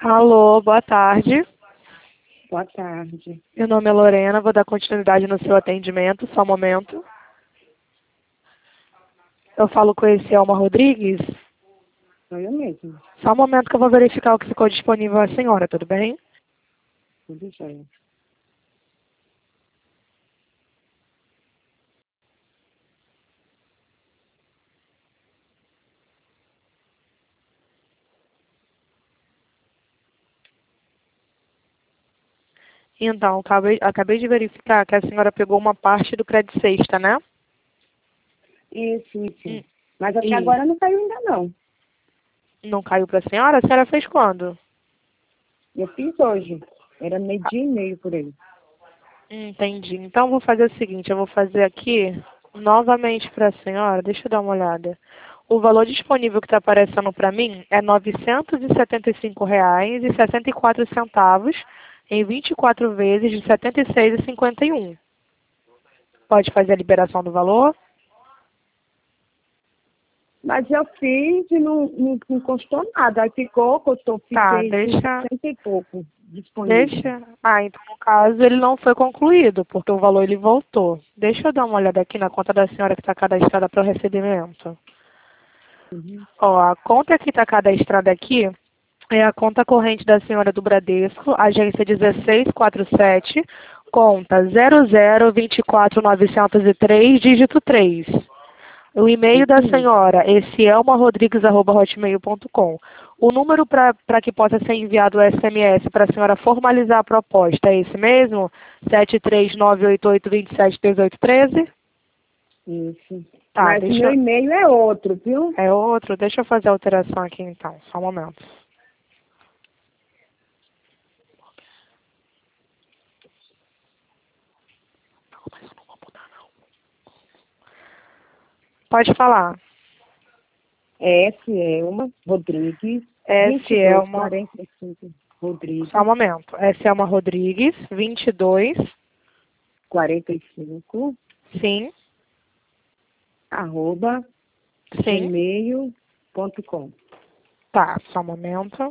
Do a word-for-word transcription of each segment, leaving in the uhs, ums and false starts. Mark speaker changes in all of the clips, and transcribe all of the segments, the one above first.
Speaker 1: Alô, boa tarde.
Speaker 2: Boa tarde.
Speaker 1: Meu nome é Lorena, vou dar continuidade no seu atendimento, só um momento. Eu falo com esse Elma Rodrigues?
Speaker 2: Sou eu mesmo.
Speaker 1: Só um momento que eu vou verificar o que ficou disponível à senhora, tudo bem?
Speaker 2: Tudo jóia.
Speaker 1: Então, acabei, acabei de verificar que a senhora pegou uma parte do crédito sexta, né?
Speaker 2: Isso, isso.
Speaker 1: Hum,
Speaker 2: Mas até
Speaker 1: Isso.
Speaker 2: agora não caiu ainda não.
Speaker 1: Não caiu para a senhora? A senhora fez quando?
Speaker 2: Eu fiz hoje. Era meio dia e meio por aí.
Speaker 1: Entendi. Então, vou fazer o seguinte, eu vou fazer aqui novamente para a senhora, deixa eu dar uma olhada. O valor disponível que está aparecendo para mim é novecentos e setenta e cinco reais e sessenta e quatro centavos em vinte e quatro vezes de setenta e seis reais e cinquenta e um centavos. Pode fazer a liberação do valor?
Speaker 2: Mas eu fiz e não, não, não custou nada. Aí ficou, custou,
Speaker 1: Tá,
Speaker 2: fiquei com
Speaker 1: deixa,
Speaker 2: sessenta e pouco disponível.
Speaker 1: deixa. Ah, então no caso ele não foi concluído, porque o valor ele voltou. Deixa eu dar uma olhada aqui na conta da senhora que está cadastrada para o recebimento.
Speaker 2: Uhum.
Speaker 1: Ó, a conta que está cadastrada aqui é a conta corrente da senhora do Bradesco, agência dezesseis quarenta e sete, conta zero zero dois quatro nove zero três, dígito três. O e-mail da
Speaker 2: Isso mesmo.
Speaker 1: senhora, esse é uma rodrigues arroba hotmail ponto com. O número para que possa ser enviado o S M S para a senhora formalizar a proposta é esse mesmo? sete três nove oito oito dois sete dois oito um três?
Speaker 2: Isso.
Speaker 1: Tá,
Speaker 2: Mas o
Speaker 1: deixa
Speaker 2: meu
Speaker 1: eu...
Speaker 2: e-mail é outro, viu?
Speaker 1: É outro? Deixa eu fazer a alteração aqui então, só um momento. Pode falar.
Speaker 2: É S. Elma Rodrigues, vinte
Speaker 1: S
Speaker 2: e
Speaker 1: é
Speaker 2: dois
Speaker 1: uma...
Speaker 2: quarenta e cinco
Speaker 1: Só um
Speaker 2: Rodrigues,
Speaker 1: momento. S é uma Rodrigues, vinte e dois.
Speaker 2: quarenta e cinco
Speaker 1: Sim,
Speaker 2: arroba
Speaker 1: sim.
Speaker 2: gmail ponto com.
Speaker 1: Tá, só um momento.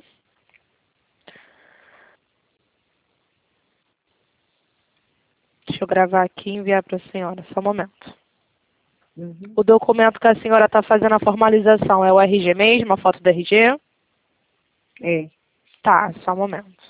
Speaker 1: Deixa eu gravar aqui e enviar para a senhora, só um momento.
Speaker 2: Uhum.
Speaker 1: O documento que a senhora está fazendo a formalização é o R G mesmo, a foto do R G?
Speaker 2: É.
Speaker 1: Tá, só um momento.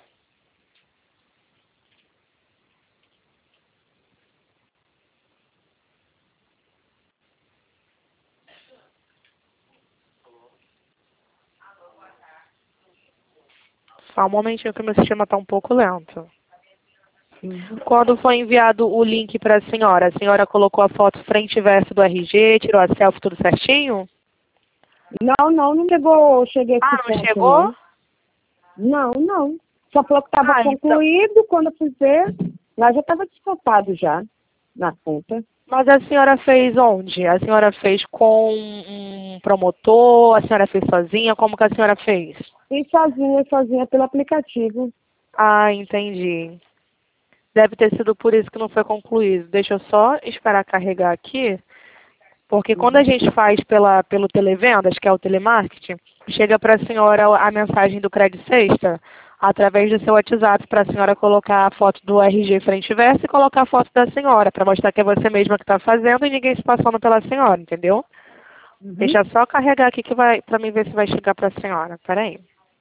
Speaker 1: Só um momentinho que o meu sistema está um pouco lento.
Speaker 2: Uhum.
Speaker 1: Quando foi enviado o link para a senhora, a senhora colocou a foto frente e verso do R G, tirou a selfie tudo certinho?
Speaker 2: Não, não, não chegou, cheguei a esse
Speaker 1: Ah, não
Speaker 2: ponto,
Speaker 1: chegou?
Speaker 2: não. Não, não. Só falou que estava
Speaker 1: Ah, então.
Speaker 2: concluído, quando eu fui ver, lá já estava descontado já, na conta.
Speaker 1: Mas a senhora fez onde? A senhora fez com um promotor? A senhora fez sozinha? Como que a senhora fez?
Speaker 2: E sozinha, sozinha pelo aplicativo.
Speaker 1: Ah, entendi. Deve ter sido por isso que não foi concluído. Deixa eu só esperar carregar aqui, porque quando a
Speaker 2: Uhum.
Speaker 1: gente faz pela, pelo televendas, que é o telemarketing, chega para a senhora a mensagem do Crédito Sexta através do seu WhatsApp para a senhora colocar a foto do R G frente e verso e colocar a foto da senhora, para mostrar que é você mesma que está fazendo e ninguém se passando pela senhora, entendeu?
Speaker 2: Uhum.
Speaker 1: Deixa eu só carregar aqui que vai, para mim ver se vai chegar para a senhora. Peraí.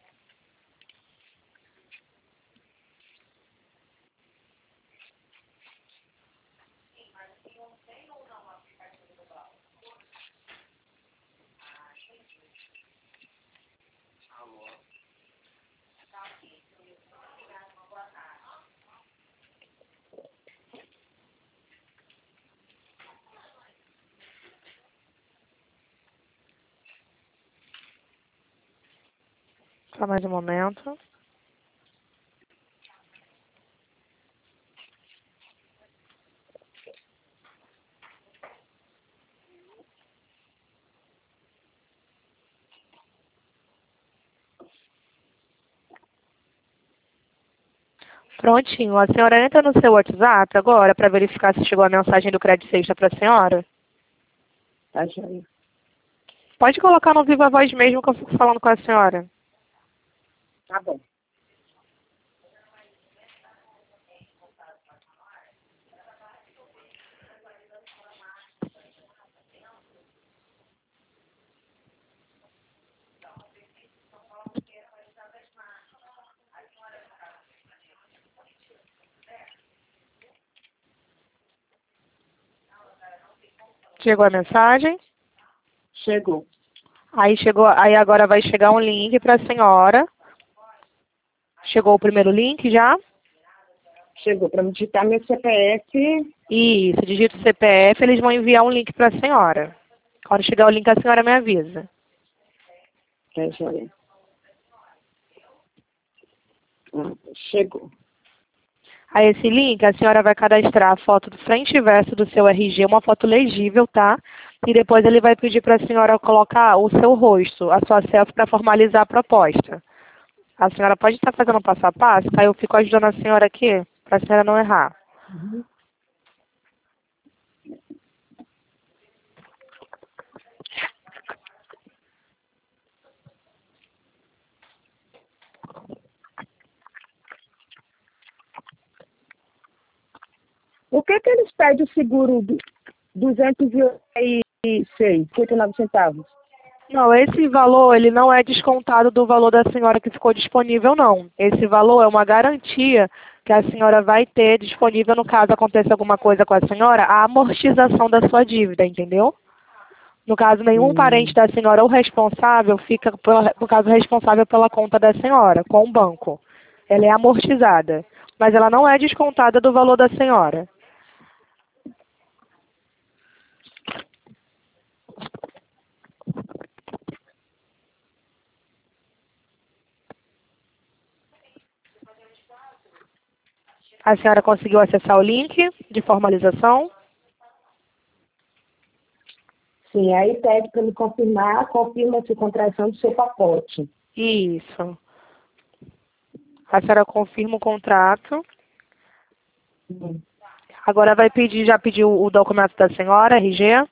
Speaker 1: Só mais um momento. Prontinho. A senhora entra no seu WhatsApp agora para verificar se chegou a mensagem do Crédito Sexta para a senhora?
Speaker 2: Tá joia.
Speaker 1: Pode colocar no Viva Voz mesmo que eu fico falando com a senhora.
Speaker 2: Tá bom.
Speaker 1: Chegou a mensagem?
Speaker 2: Chegou.
Speaker 1: Aí chegou, aí agora vai chegar um link para a senhora. Chegou o primeiro link já?
Speaker 2: Chegou para me digitar meu C P F.
Speaker 1: Isso, digita o C P F, eles vão enviar um link para a senhora. Quando chegar o link, a senhora me avisa.
Speaker 2: É, joia. Ah, chegou.
Speaker 1: Aí esse link, a senhora vai cadastrar a foto do frente e verso do seu R G, uma foto legível, tá? E depois ele vai pedir para a senhora colocar o seu rosto, a sua selfie, para formalizar a proposta. A senhora pode estar fazendo um passo a passo, tá? Eu fico ajudando a senhora aqui, para a senhora não errar.
Speaker 2: Uhum. O que que eles pedem o seguro do duzentos e seis, cinquenta e nove centavos?
Speaker 1: Não, esse valor, ele não é descontado do valor da senhora que ficou disponível, não. Esse valor é uma garantia que a senhora vai ter disponível no caso aconteça alguma coisa com a senhora, a amortização da sua dívida, entendeu? No caso, nenhum parente
Speaker 2: Hum.
Speaker 1: da senhora ou responsável fica, pela- no caso, responsável pela conta da senhora, com o banco. Ela é amortizada, mas ela não é descontada do valor da senhora. A senhora conseguiu acessar o link de formalização?
Speaker 2: Sim, aí pede para me confirmar, confirma-se contração do seu pacote.
Speaker 1: Isso. A senhora confirma o contrato.
Speaker 2: Hum.
Speaker 1: Agora vai pedir, já pediu o documento da senhora, R G?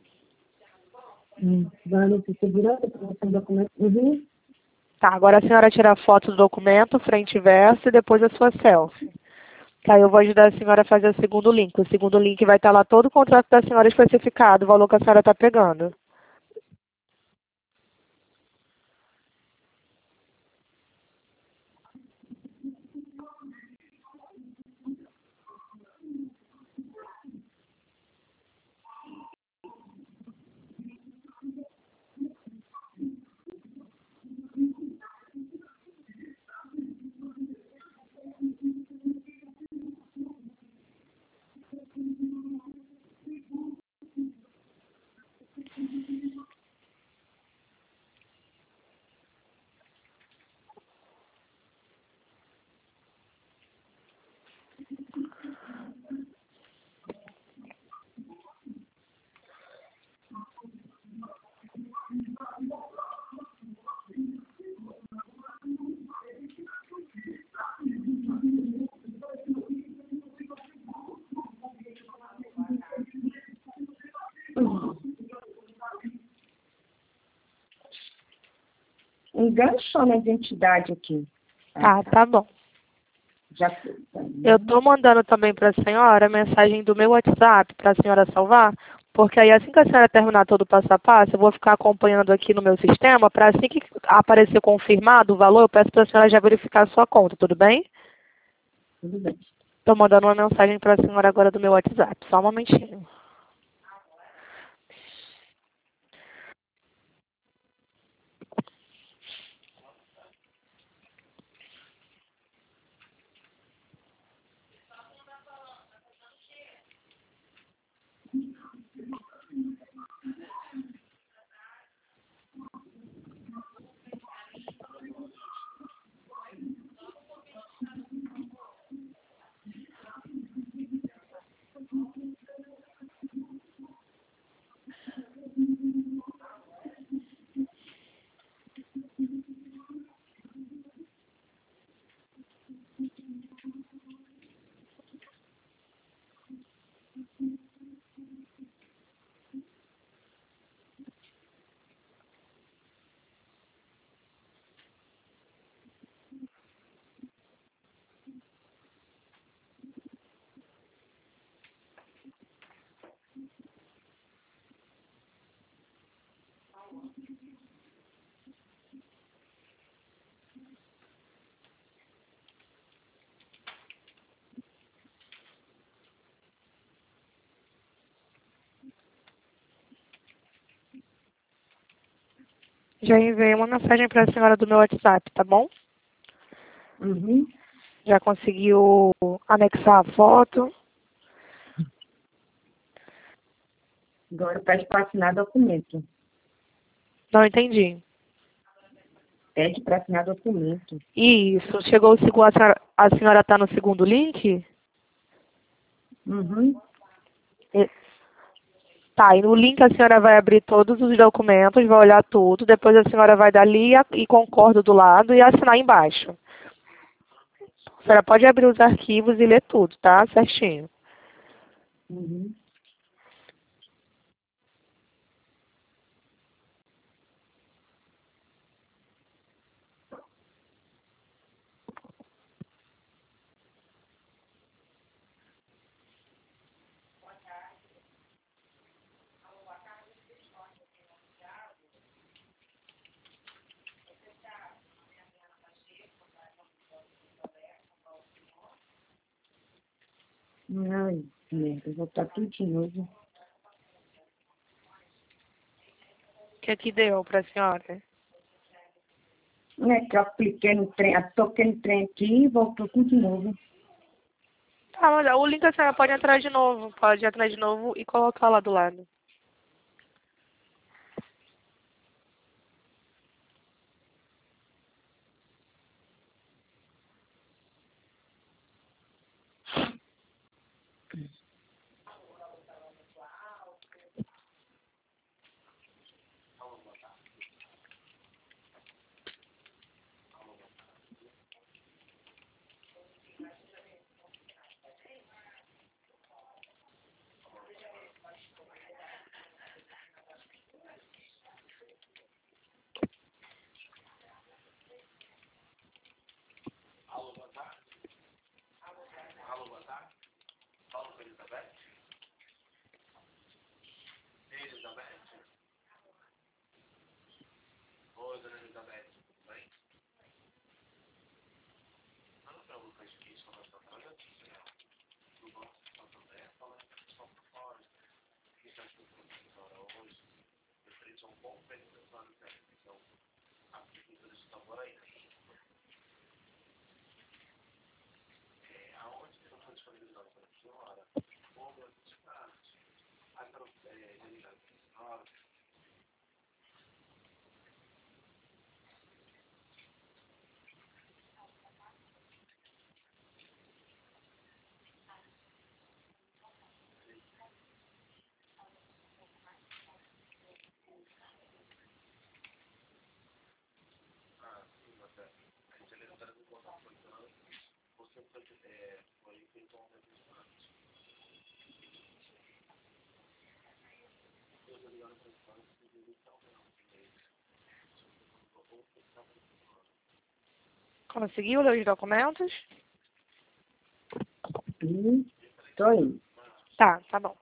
Speaker 2: Hum. Dando de segurança, aprovação do documento. Uhum.
Speaker 1: Tá, agora a senhora tira a foto do documento, frente e verso, e depois a sua selfie. Tá, eu vou ajudar a senhora a fazer o segundo link. O segundo link vai estar lá todo o contrato da senhora especificado, o valor que a senhora está pegando.
Speaker 2: Enganchou na identidade aqui.
Speaker 1: Tá, tá bom.
Speaker 2: Já foi.
Speaker 1: Eu estou mandando também para a senhora a mensagem do meu WhatsApp para a senhora salvar, porque aí assim que a senhora terminar todo o passo a passo, eu vou ficar acompanhando aqui no meu sistema, para assim que aparecer confirmado o valor, eu peço para a senhora já verificar a sua conta, tudo bem?
Speaker 2: Tudo bem.
Speaker 1: Estou mandando uma mensagem para a senhora agora do meu WhatsApp, só um momentinho. Já enviei uma mensagem para a senhora do meu WhatsApp, tá bom?
Speaker 2: Uhum.
Speaker 1: Já conseguiu anexar a foto?
Speaker 2: Agora pede para assinar documento.
Speaker 1: Não entendi.
Speaker 2: Pede para assinar documento.
Speaker 1: Isso. Chegou o segundo. A senhora, a senhora está no segundo link?
Speaker 2: Uhum.
Speaker 1: E- Tá, e no link a senhora vai abrir todos os documentos, vai olhar tudo, depois a senhora vai dar ali a- e concordo do lado e assinar embaixo. A senhora pode abrir os arquivos e ler tudo, tá? Certinho.
Speaker 2: Uhum. Ai, merda, vou botar tudo de novo.
Speaker 1: O que que deu para a senhora?
Speaker 2: É que eu cliquei no trem, eu toquei no trem aqui e voltou tudo de novo.
Speaker 1: Tá, mas o link a senhora pode entrar de novo. Pode entrar de novo e colocar lá do lado. Conseguiu ler os documentos?
Speaker 2: Hum, tô aí.
Speaker 1: Tá, tá bom.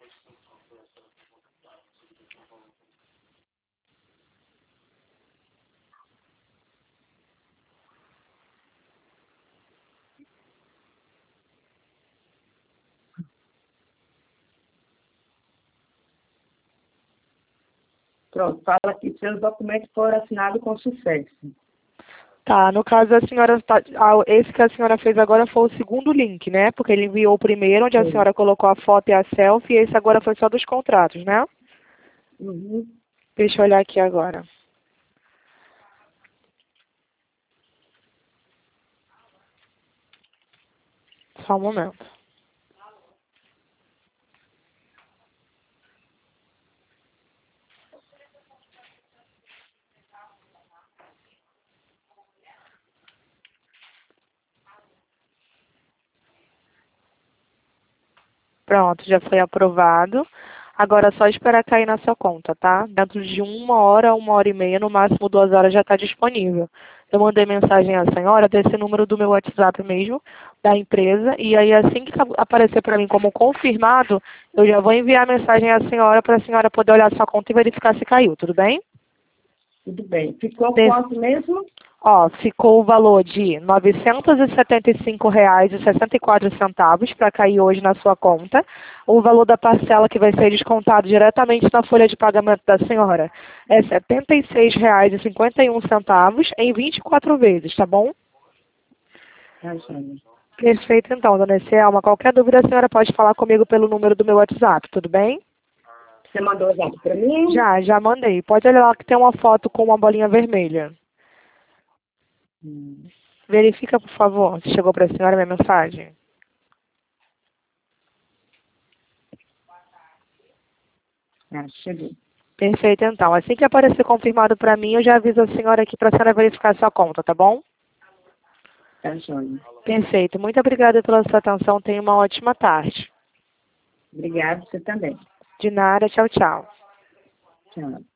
Speaker 2: Pronto, fala aqui, seus documentos foram assinados com sucesso.
Speaker 1: Tá, no caso a senhora tá, ah, esse que a senhora fez agora foi o segundo link, né? Porque ele enviou o primeiro, onde a
Speaker 2: Sim.
Speaker 1: senhora colocou a foto e a selfie, e esse agora foi só dos contratos, né?
Speaker 2: Uhum.
Speaker 1: Deixa eu olhar aqui agora. Só um momento. Pronto, já foi aprovado. Agora é só esperar cair na sua conta, tá? Dentro de uma hora, uma hora e meia, no máximo duas horas já está disponível. Eu mandei mensagem à senhora desse número do meu WhatsApp mesmo, da empresa, e aí assim que aparecer para mim como confirmado, eu já vou enviar a mensagem à senhora para a senhora poder olhar sua conta e verificar se caiu, tudo bem?
Speaker 2: Tudo bem. Ficou
Speaker 1: Des-
Speaker 2: quanto mesmo?
Speaker 1: Ó, ficou o valor de novecentos e setenta e cinco reais e sessenta e quatro centavos para cair hoje na sua conta. O valor da parcela que vai ser descontado diretamente na folha de pagamento da senhora é setenta e seis reais e cinquenta e um centavos em vinte e quatro vezes, tá bom?
Speaker 2: Tá, Sônia.
Speaker 1: Perfeito, então, dona Selma. Qualquer dúvida, a senhora pode falar comigo pelo número do meu WhatsApp, tudo bem?
Speaker 2: Você mandou o zap para mim?
Speaker 1: Já, já mandei. Pode olhar lá que tem uma foto com uma bolinha vermelha.
Speaker 2: Hum.
Speaker 1: Verifica, por favor, se chegou para a senhora minha mensagem.
Speaker 2: Ah, chegou.
Speaker 1: Perfeito, então. Assim que aparecer confirmado para mim, eu já aviso a senhora aqui para a senhora verificar a sua conta, tá bom?
Speaker 2: Tá, Sônia.
Speaker 1: Perfeito. Muito obrigada pela sua atenção. Tenha uma ótima tarde.
Speaker 2: Obrigada, você também.
Speaker 1: De nada. Tchau, tchau.
Speaker 2: Tchau.